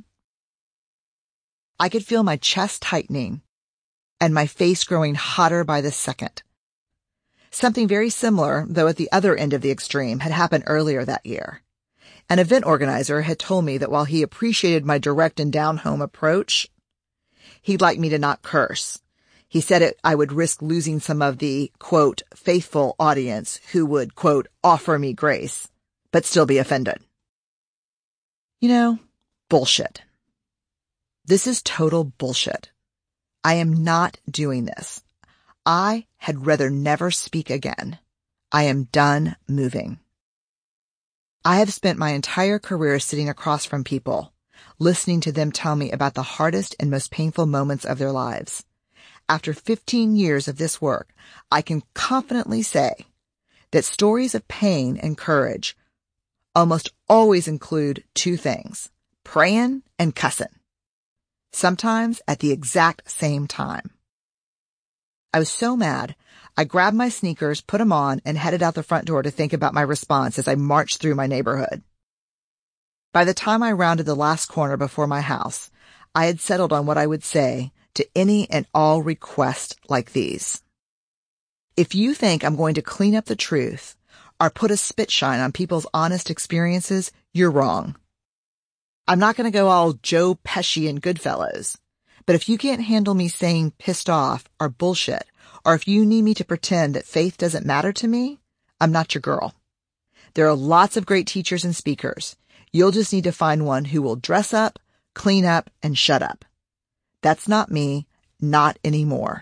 I could feel my chest tightening and my face growing hotter by the second. Something very similar, though at the other end of the extreme, had happened earlier that year. An event organizer had told me that while he appreciated my direct and down-home approach, he'd like me to not curse. He said it, I would risk losing some of the, quote, faithful audience who would, quote, offer me grace, but still be offended. You know, bullshit. This is total bullshit. I am not doing this. I had rather never speak again. I am done moving. I have spent my entire career sitting across from people, listening to them tell me about the hardest and most painful moments of their lives. After fifteen years of this work, I can confidently say that stories of pain and courage almost always include two things: praying and cussing. Sometimes at the exact same time. I was so mad, I grabbed my sneakers, put them on, and headed out the front door to think about my response as I marched through my neighborhood. By the time I rounded the last corner before my house, I had settled on what I would say to any and all requests like these. If you think I'm going to clean up the truth or put a spit shine on people's honest experiences, you're wrong. I'm not going to go all Joe Pesci and Goodfellas. But if you can't handle me saying pissed off or bullshit, or if you need me to pretend that faith doesn't matter to me, I'm not your girl. There are lots of great teachers and speakers. You'll just need to find one who will dress up, clean up, and shut up. That's not me, not anymore.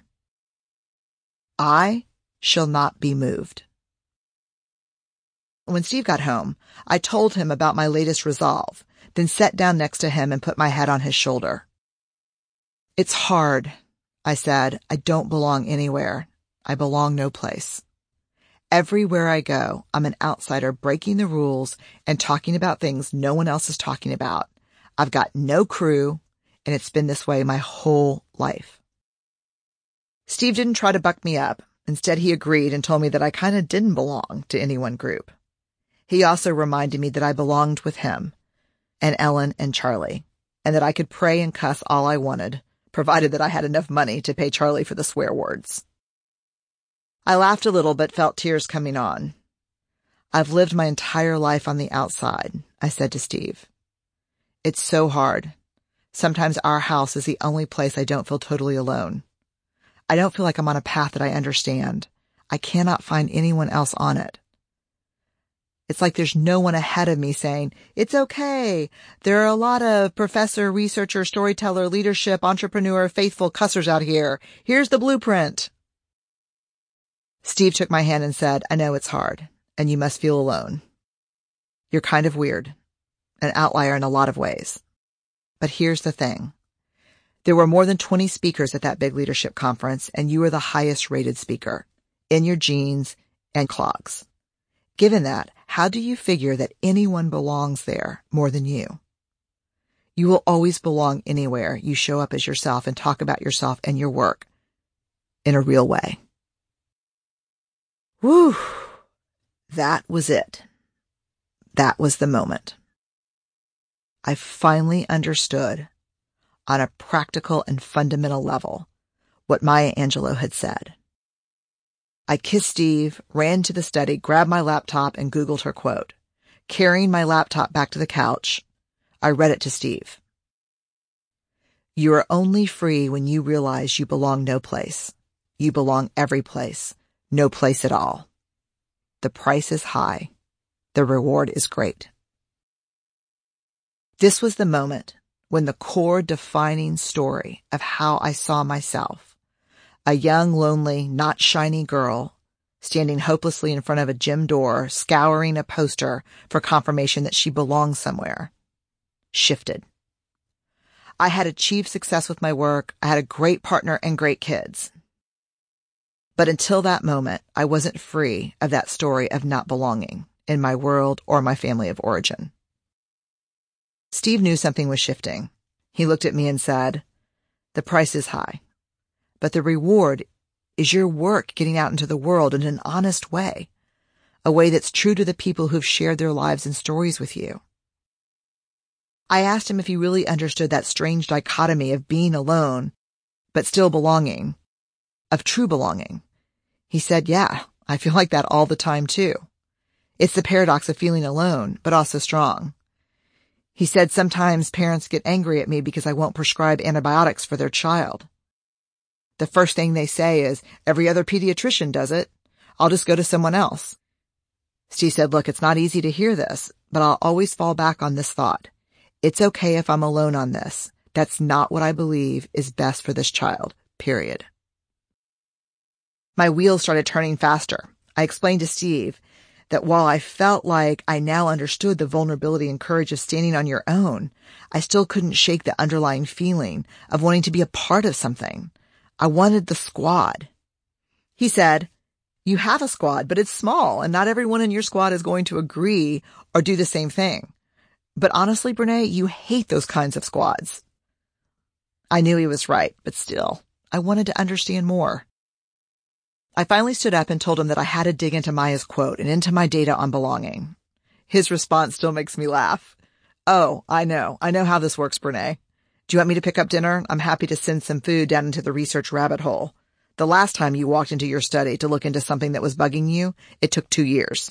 I shall not be moved. When Steve got home, I told him about my latest resolve, then sat down next to him and put my head on his shoulder. "It's hard," I said. "I don't belong anywhere. I belong no place. Everywhere I go, I'm an outsider breaking the rules and talking about things no one else is talking about. I've got no crew, and it's been this way my whole life." Steve didn't try to buck me up. Instead, he agreed and told me that I kind of didn't belong to any one group. He also reminded me that I belonged with him and Ellen and Charlie. and that I could pray and cuss all I wanted, provided that I had enough money to pay Charlie for the swear words. I laughed a little but felt tears coming on. I've lived my entire life on the outside, I said to Steve. It's so hard. Sometimes our house is the only place I don't feel totally alone. I don't feel like I'm on a path that I understand. I cannot find anyone else on it. It's like there's no one ahead of me saying, it's okay. There are a lot of professor, researcher, storyteller, leadership, entrepreneur, faithful cussers out here. Here's the blueprint. Steve took my hand and said, I know it's hard, and you must feel alone. You're kind of weird, an outlier in a lot of ways. But here's the thing. There were more than twenty speakers at that big leadership conference, and you were the highest rated speaker, in your jeans and clogs. Given that, how do you figure that anyone belongs there more than you? You will always belong anywhere you show up as yourself and talk about yourself and your work in a real way. Whew. That was it. That was the moment. I finally understood, on a practical and fundamental level, what Maya Angelou had said. I kissed Steve, ran to the study, grabbed my laptop, and Googled her quote. Carrying my laptop back to the couch, I read it to Steve. You are only free when you realize you belong no place. You belong every place, no place at all. The price is high. The reward is great. This was the moment when the core defining story of how I saw myself, a young, lonely, not shiny girl, standing hopelessly in front of a gym door, scouring a poster for confirmation that she belonged somewhere, shifted. I had achieved success with my work. I had a great partner and great kids. But until that moment, I wasn't free of that story of not belonging in my world or my family of origin. Steve knew something was shifting. He looked at me and said, the price is high, but the reward is your work getting out into the world in an honest way, a way that's true to the people who've shared their lives and stories with you. I asked him if he really understood that strange dichotomy of being alone, but still belonging, of true belonging. He said, yeah, I feel like that all the time too. It's the paradox of feeling alone, but also strong. He said sometimes parents get angry at me because I won't prescribe antibiotics for their child. The first thing they say is, every other pediatrician does it. I'll just go to someone else. Steve said, look, it's not easy to hear this, but I'll always fall back on this thought. It's okay if I'm alone on this. That's not what I believe is best for this child, period. My wheels started turning faster. I explained to Steve that while I felt like I now understood the vulnerability and courage of standing on your own, I still couldn't shake the underlying feeling of wanting to be a part of something. I wanted the squad. He said, you have a squad, but it's small, and not everyone in your squad is going to agree or do the same thing. But honestly, Brene, you hate those kinds of squads. I knew he was right, but still, I wanted to understand more. I finally stood up and told him that I had to dig into Maya's quote and into my data on belonging. His response still makes me laugh. Oh, I know. I know how this works, Brene. Do you want me to pick up dinner? I'm happy to send some food down into the research rabbit hole. The last time you walked into your study to look into something that was bugging you, it took two years.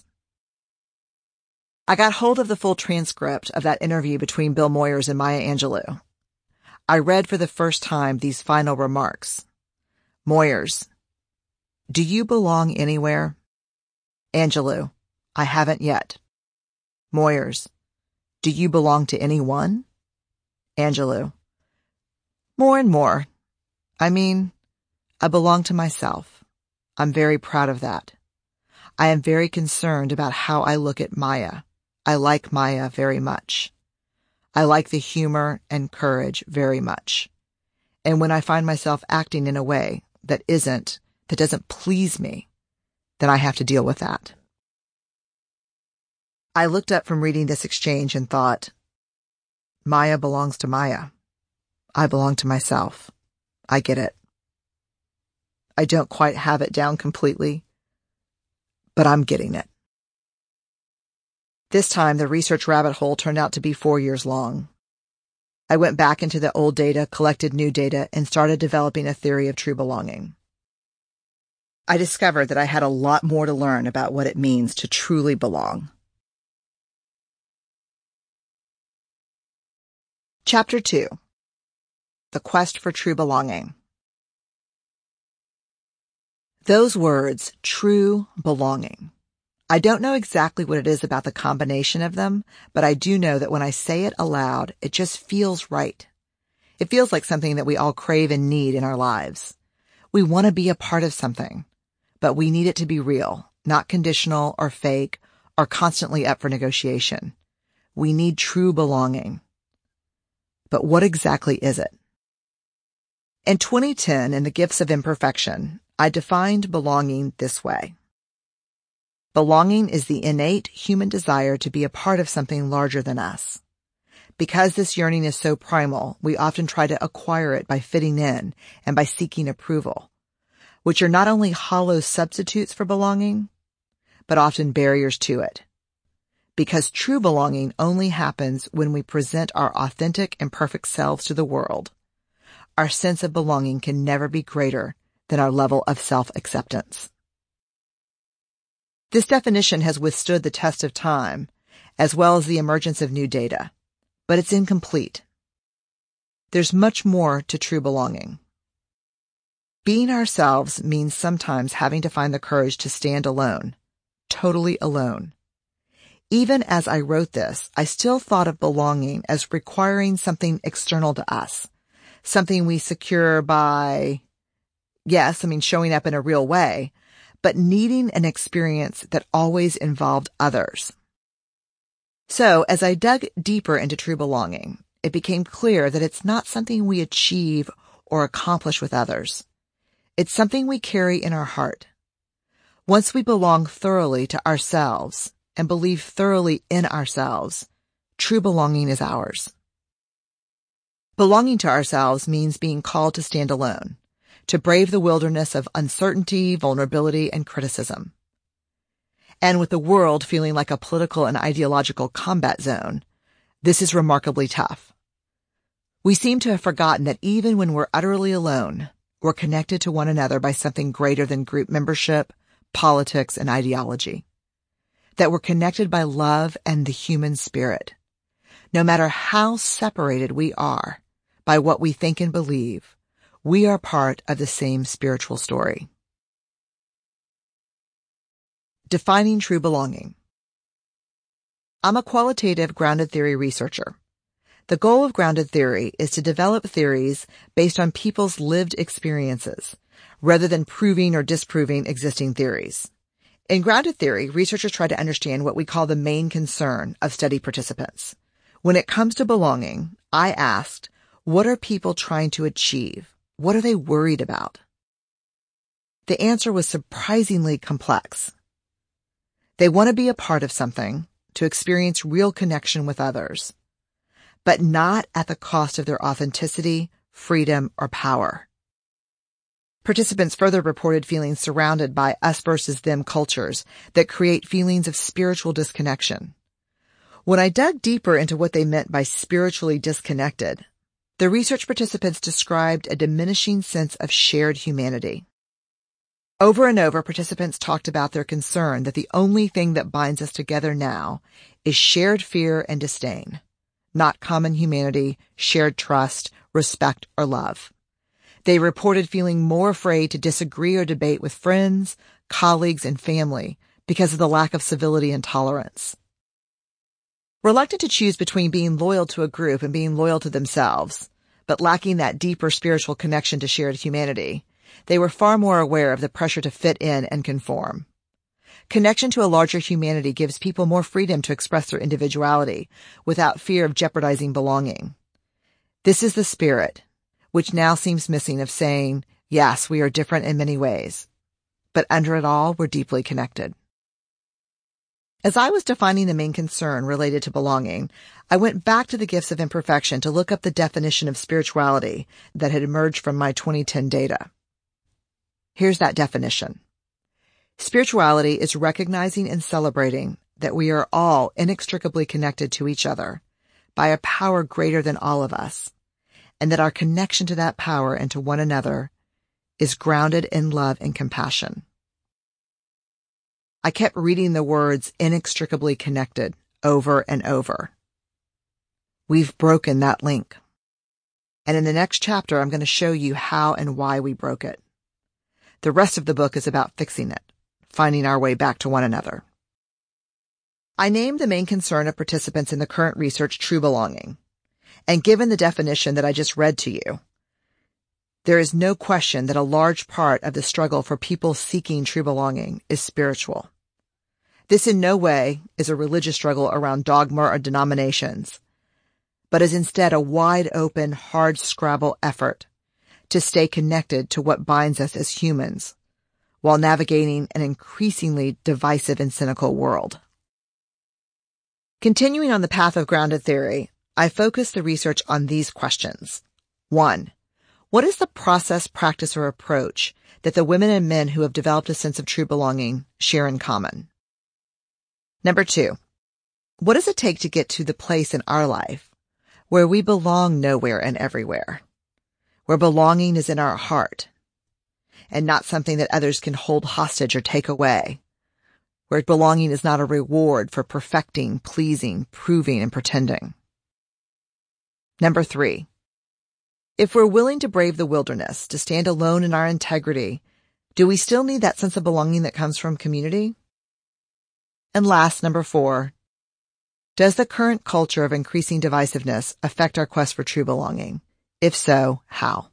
I got hold of the full transcript of that interview between Bill Moyers and Maya Angelou. I read for the first time these final remarks. Moyers, do you belong anywhere? Angelou, I haven't yet. Moyers, do you belong to anyone? Angelou, more and more. I mean, I belong to myself. I'm very proud of that. I am very concerned about how I look at Maya. I like Maya very much. I like the humor and courage very much. And when I find myself acting in a way that isn't, that doesn't please me, then I have to deal with that. I looked up from reading this exchange and thought, Maya belongs to Maya. I belong to myself. I get it. I don't quite have it down completely, but I'm getting it. This time, the research rabbit hole turned out to be four years long. I went back into the old data, collected new data, and started developing a theory of true belonging. I discovered that I had a lot more to learn about what it means to truly belong. Chapter two. The Quest for True Belonging. Those words, true belonging. I don't know exactly what it is about the combination of them, but I do know that when I say it aloud, it just feels right. It feels like something that we all crave and need in our lives. We want to be a part of something, but we need it to be real, not conditional or fake or constantly up for negotiation. We need true belonging. But what exactly is it? In twenty ten, in The Gifts of Imperfection, I defined belonging this way. Belonging is the innate human desire to be a part of something larger than us. Because this yearning is so primal, we often try to acquire it by fitting in and by seeking approval, which are not only hollow substitutes for belonging, but often barriers to it. Because true belonging only happens when we present our authentic and perfect selves to the world. Our sense of belonging can never be greater than our level of self-acceptance. This definition has withstood the test of time, as well as the emergence of new data, but it's incomplete. There's much more to true belonging. Being ourselves means sometimes having to find the courage to stand alone, totally alone. Even as I wrote this, I still thought of belonging as requiring something external to us, something we secure by, yes, I mean showing up in a real way, but needing an experience that always involved others. So, as I dug deeper into true belonging, it became clear that it's not something we achieve or accomplish with others. It's something we carry in our heart. Once we belong thoroughly to ourselves and believe thoroughly in ourselves, true belonging is ours. Belonging to ourselves means being called to stand alone, to brave the wilderness of uncertainty, vulnerability, and criticism. And with the world feeling like a political and ideological combat zone, this is remarkably tough. We seem to have forgotten that even when we're utterly alone, we're connected to one another by something greater than group membership, politics, and ideology. That we're connected by love and the human spirit. No matter how separated we are by what we think and believe, we are part of the same spiritual story. Defining true belonging. I'm a qualitative grounded theory researcher. The goal of grounded theory is to develop theories based on people's lived experiences, rather than proving or disproving existing theories. In grounded theory, researchers try to understand what we call the main concern of study participants. When it comes to belonging, I asked, what are people trying to achieve? What are they worried about? The answer was surprisingly complex. They want to be a part of something, to experience real connection with others, but not at the cost of their authenticity, freedom, or power. Participants further reported feeling surrounded by us versus them cultures that create feelings of spiritual disconnection. When I dug deeper into what they meant by spiritually disconnected, the research participants described a diminishing sense of shared humanity. Over and over, participants talked about their concern that the only thing that binds us together now is shared fear and disdain, not common humanity, shared trust, respect, or love. They reported feeling more afraid to disagree or debate with friends, colleagues, and family because of the lack of civility and tolerance. Reluctant to choose between being loyal to a group and being loyal to themselves, but lacking that deeper spiritual connection to shared humanity, they were far more aware of the pressure to fit in and conform. Connection to a larger humanity gives people more freedom to express their individuality without fear of jeopardizing belonging. This is the spirit, which now seems missing, of saying, yes, we are different in many ways, but under it all, we're deeply connected. As I was defining the main concern related to belonging, I went back to the Gifts of Imperfection to look up the definition of spirituality that had emerged from my twenty ten data. Here's that definition. Spirituality is recognizing and celebrating that we are all inextricably connected to each other by a power greater than all of us, and that our connection to that power and to one another is grounded in love and compassion. I kept reading the words inextricably connected over and over. We've broken that link. And in the next chapter, I'm going to show you how and why we broke it. The rest of the book is about fixing it, finding our way back to one another. I named the main concern of participants in the current research true belonging. And given the definition that I just read to you, there is no question that a large part of the struggle for people seeking true belonging is spiritual. This in no way is a religious struggle around dogma or denominations, but is instead a wide-open, hard-scrabble effort to stay connected to what binds us as humans while navigating an increasingly divisive and cynical world. Continuing on the path of grounded theory, I focused the research on these questions. One, what is the process, practice, or approach that the women and men who have developed a sense of true belonging share in common? Number two, what does it take to get to the place in our life where we belong nowhere and everywhere, where belonging is in our heart and not something that others can hold hostage or take away, where belonging is not a reward for perfecting, pleasing, proving, and pretending? Number three, if we're willing to brave the wilderness, to stand alone in our integrity, do we still need that sense of belonging that comes from community? And last, number four, does the current culture of increasing divisiveness affect our quest for true belonging? If so, how?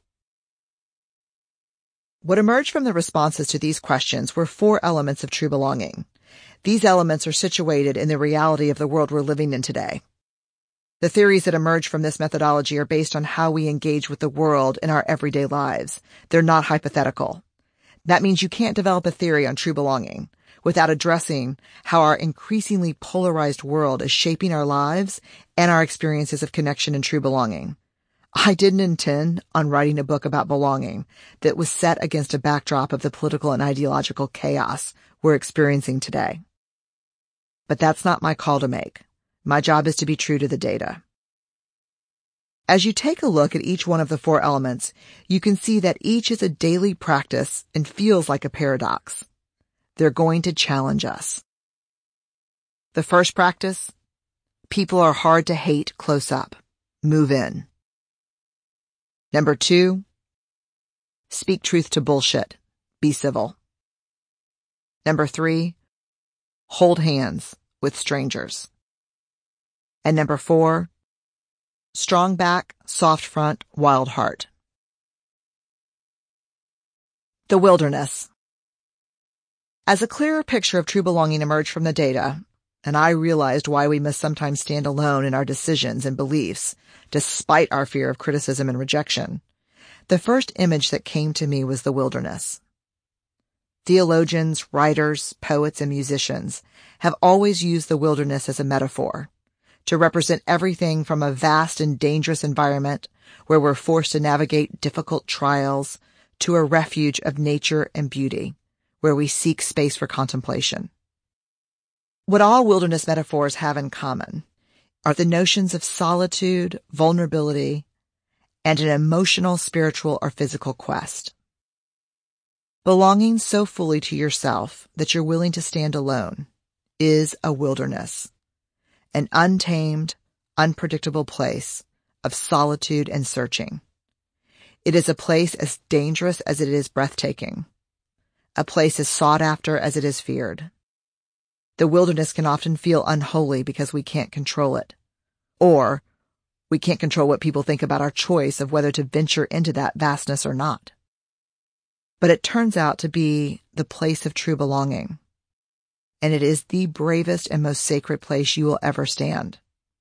What emerged from the responses to these questions were four elements of true belonging. These elements are situated in the reality of the world we're living in today. The theories that emerge from this methodology are based on how we engage with the world in our everyday lives. They're not hypothetical. That means you can't develop a theory on true belonging without addressing how our increasingly polarized world is shaping our lives and our experiences of connection and true belonging. I didn't intend on writing a book about belonging that was set against a backdrop of the political and ideological chaos we're experiencing today. But that's not my call to make. My job is to be true to the data. As you take a look at each one of the four elements, you can see that each is a daily practice and feels like a paradox. They're going to challenge us. The first practice, people are hard to hate close up. Move in. Number two, speak truth to bullshit. Be civil. Number three, hold hands with strangers. And number four, strong back, soft front, wild heart. The wilderness. As a clearer picture of true belonging emerged from the data, and I realized why we must sometimes stand alone in our decisions and beliefs, despite our fear of criticism and rejection, the first image that came to me was the wilderness. Theologians, writers, poets, and musicians have always used the wilderness as a metaphor to represent everything from a vast and dangerous environment where we're forced to navigate difficult trials to a refuge of nature and beauty where we seek space for contemplation. What all wilderness metaphors have in common are the notions of solitude, vulnerability, and an emotional, spiritual, or physical quest. Belonging so fully to yourself that you're willing to stand alone is a wilderness, an untamed, unpredictable place of solitude and searching. It is a place as dangerous as it is breathtaking, a place as sought after as it is feared. The wilderness can often feel unholy because we can't control it, or we can't control what people think about our choice of whether to venture into that vastness or not. But it turns out to be the place of true belonging, and it is the bravest and most sacred place you will ever stand.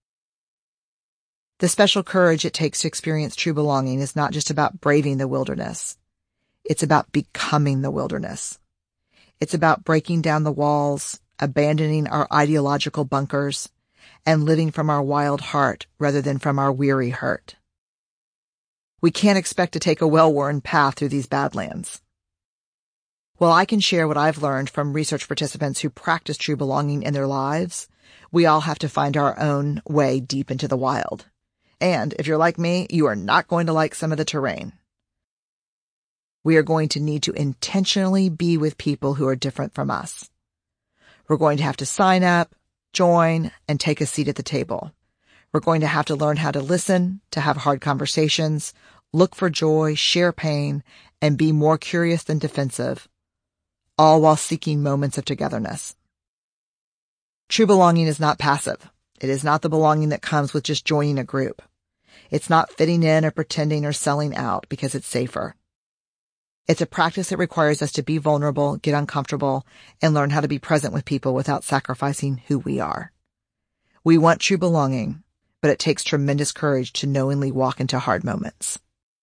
The special courage it takes to experience true belonging is not just about braving the wilderness. It's about becoming the wilderness. It's about breaking down the walls, abandoning our ideological bunkers, and living from our wild heart rather than from our weary hurt. We can't expect to take a well-worn path through these badlands. Well, I can share what I've learned from research participants who practice true belonging in their lives We all have to find our own way deep into the wild. And if you're like me, you are not going to like some of the terrain. We are going to need to intentionally be with people who are different from us. We're going to have to sign up, join, and take a seat at the table. We're going to have to learn how to listen, to have hard conversations, look for joy, share pain, and be more curious than defensive, all while seeking moments of togetherness. True belonging is not passive. It is not the belonging that comes with just joining a group. It's not fitting in or pretending or selling out because it's safer. It's a practice that requires us to be vulnerable, get uncomfortable, and learn how to be present with people without sacrificing who we are. We want true belonging, but it takes tremendous courage to knowingly walk into hard moments.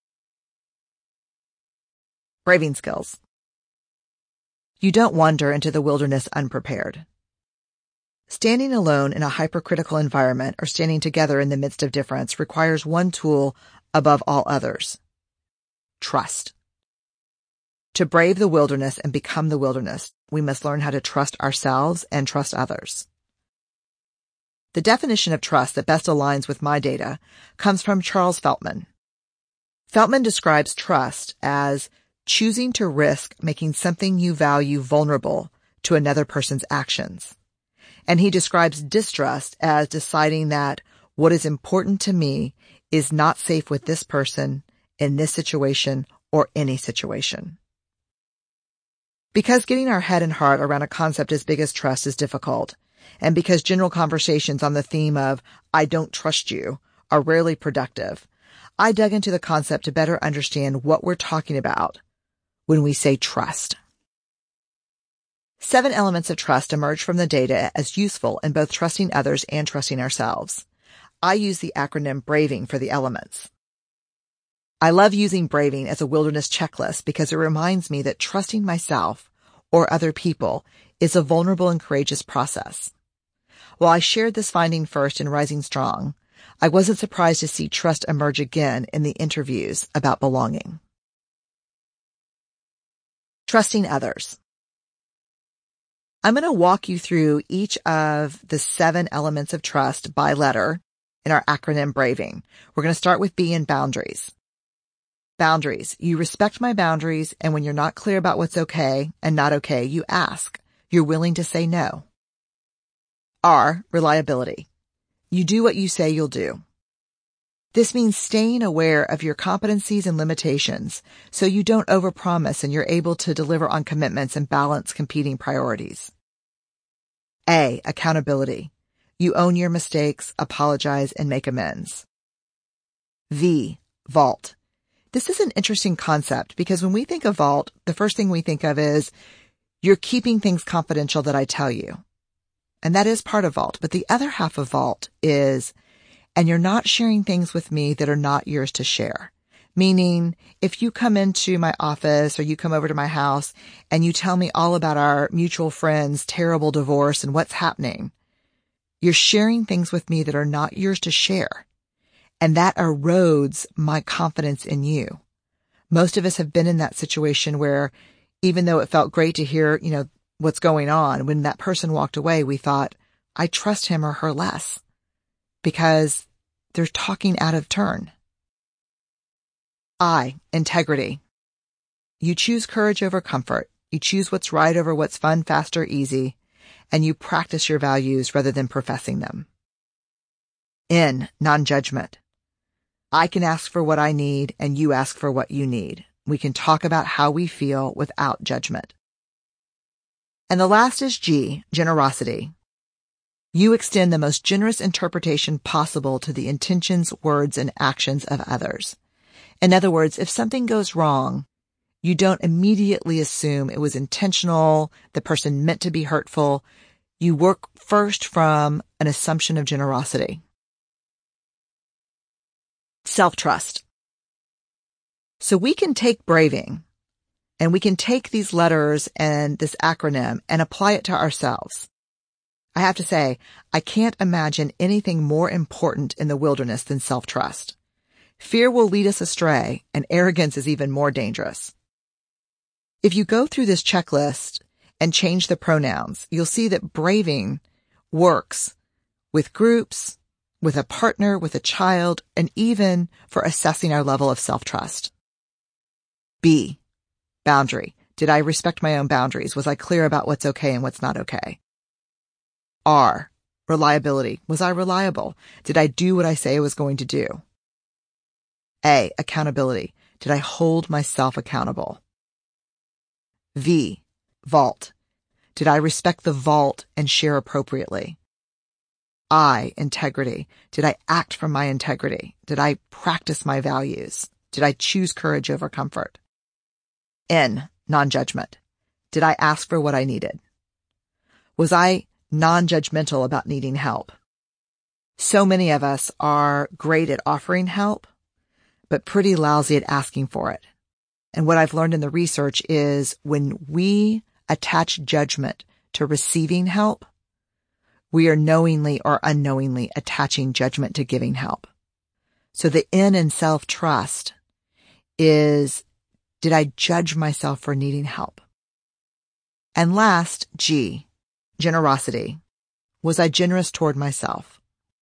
Braving skills. You don't wander into the wilderness unprepared. Standing alone in a hypercritical environment or standing together in the midst of difference requires one tool above all others: trust. To brave the wilderness and become the wilderness, we must learn how to trust ourselves and trust others. The definition of trust that best aligns with my data comes from Charles Feltman. Feltman describes trust as choosing to risk making something you value vulnerable to another person's actions. And he describes distrust as deciding that what is important to me is not safe with this person, in this situation, or any situation. Because getting our head and heart around a concept as big as trust is difficult, and because general conversations on the theme of "I don't trust you" are rarely productive, I dug into the concept to better understand what we're talking about when we say trust. Seven elements of trust emerge from the data as useful in both trusting others and trusting ourselves. I use the acronym BRAVING for the elements. I love using BRAVING as a wilderness checklist because it reminds me that trusting myself or other people is a vulnerable and courageous process. While I shared this finding first in Rising Strong, I wasn't surprised to see trust emerge again in the interviews about belonging. Trusting others. I'm going to walk you through each of the seven elements of trust by letter in our acronym BRAVING. We're going to start with B in boundaries. Boundaries. You respect my boundaries, and when you're not clear about what's okay and not okay, you ask. You're willing to say no. R, reliability. You do what you say you'll do. This means staying aware of your competencies and limitations so you don't overpromise and you're able to deliver on commitments and balance competing priorities. A, accountability. You own your mistakes, apologize, and make amends. V, vault. This is an interesting concept because when we think of vault, the first thing we think of is you're keeping things confidential that I tell you. And that is part of vault. But the other half of vault is, and you're not sharing things with me that are not yours to share. Meaning, if you come into my office or you come over to my house and you tell me all about our mutual friend's terrible divorce and what's happening, you're sharing things with me that are not yours to share. And that erodes my confidence in you. Most of us have been in that situation where even though it felt great to hear, you know, what's going on, when that person walked away, we thought, I trust him or her less because they're talking out of turn. I, integrity. You choose courage over comfort. You choose what's right over what's fun, fast, or easy, and you practice your values rather than professing them. N, non-judgment. I can ask for what I need and you ask for what you need. We can talk about how we feel without judgment. And the last is G, generosity. You extend the most generous interpretation possible to the intentions, words, and actions of others. In other words, if something goes wrong, you don't immediately assume it was intentional, the person meant to be hurtful. You work first from an assumption of generosity. Self-trust. So we can take braving and we can take these letters and this acronym and apply it to ourselves. I have to say, I can't imagine anything more important in the wilderness than self-trust. Fear will lead us astray, and arrogance is even more dangerous. If you go through this checklist and change the pronouns, you'll see that braving works with groups, with a partner, with a child, and even for assessing our level of self-trust. B, boundary. Did I respect my own boundaries? Was I clear about what's okay and what's not okay? R, reliability. Was I reliable? Did I do what I say I was going to do? A, accountability. Did I hold myself accountable? V, vault. Did I respect the vault and share appropriately? I, integrity. Did I act from my integrity? Did I practice my values? Did I choose courage over comfort? N, non-judgment. Did I ask for what I needed? Was I non-judgmental about needing help? So many of us are great at offering help, but pretty lousy at asking for it. And what I've learned in the research is when we attach judgment to receiving help, we are knowingly or unknowingly attaching judgment to giving help. So the N in self-trust is, did I judge myself for needing help? And last, G, generosity. Was I generous toward myself?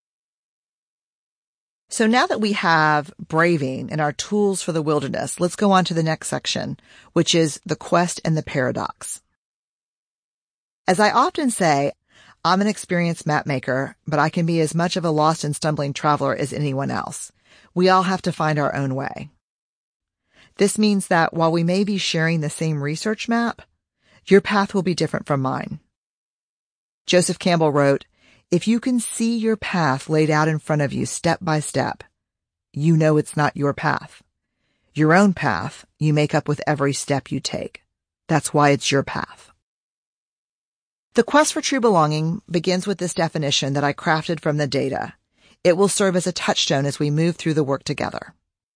So now that we have braving and our tools for the wilderness, let's go on to the next section, which is the quest and the paradox. As I often say, I'm an experienced map maker, but I can be as much of a lost and stumbling traveler as anyone else. We all have to find our own way. This means that while we may be sharing the same research map, your path will be different from mine. Joseph Campbell wrote, "If you can see your path laid out in front of you step by step, you know it's not your path. Your own path you make up with every step you take. That's why it's your path." The quest for true belonging begins with this definition that I crafted from the data. It will serve as a touchstone as we move through the work together.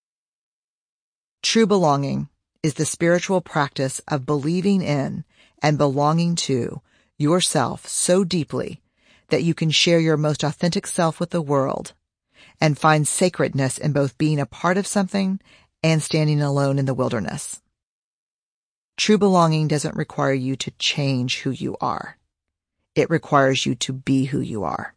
True belonging is the spiritual practice of believing in and belonging to yourself so deeply that you can share your most authentic self with the world and find sacredness in both being a part of something and standing alone in the wilderness. True belonging doesn't require you to change who you are. It requires you to be who you are.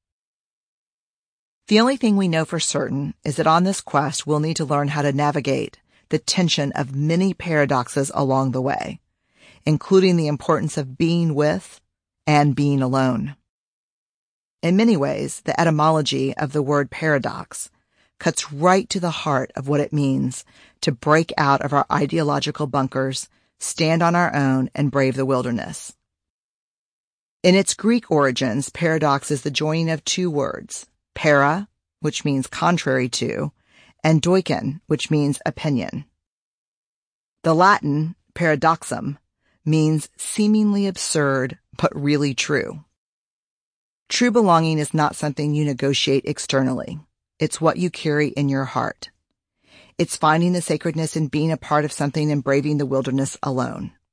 The only thing we know for certain is that on this quest, we'll need to learn how to navigate the tension of many paradoxes along the way, including the importance of being with and being alone. In many ways, the etymology of the word paradox cuts right to the heart of what it means to break out of our ideological bunkers, stand on our own, and brave the wilderness. In its Greek origins, paradox is the joining of two words, para, which means contrary to, and doikon, which means opinion. The Latin paradoxum means seemingly absurd, but really true. True belonging is not something you negotiate externally. It's what you carry in your heart. It's finding the sacredness in being a part of something and braving the wilderness alone.